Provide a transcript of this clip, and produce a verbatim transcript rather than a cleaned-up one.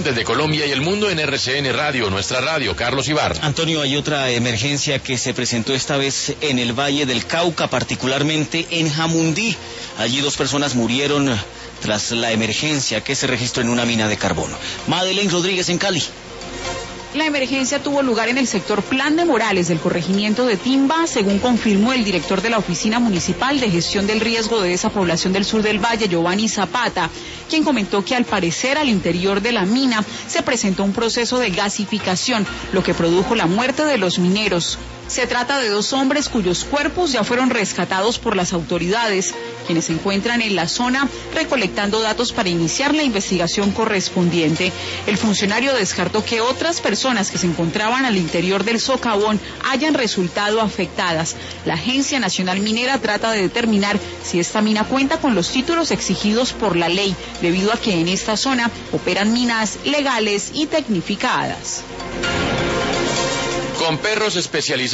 desde Colombia y el mundo en R C N Radio, nuestra radio. Carlos Ibar. Antonio, hay otra emergencia que se presentó esta vez en el Valle del Cauca, particularmente en Jamundí. Allí dos personas murieron tras la emergencia que se registró en una mina de carbono. Madeleine Rodríguez en Cali. La emergencia tuvo lugar en el sector Plan de Morales del corregimiento de Timba, según confirmó el director de la Oficina Municipal de Gestión del Riesgo de esa población del sur del Valle, Giovanni Zapata, quien comentó que al parecer al interior de la mina se presentó un proceso de gasificación, lo que produjo la muerte de los mineros. Se trata de dos hombres cuyos cuerpos ya fueron rescatados por las autoridades, quienes se encuentran en la zona recolectando datos para iniciar la investigación correspondiente. El funcionario descartó que otras personas que se encontraban al interior del socavón hayan resultado afectadas. La Agencia Nacional Minera trata de determinar si esta mina cuenta con los títulos exigidos por la ley, debido a que en esta zona operan minas legales y tecnificadas. Con perros especializados.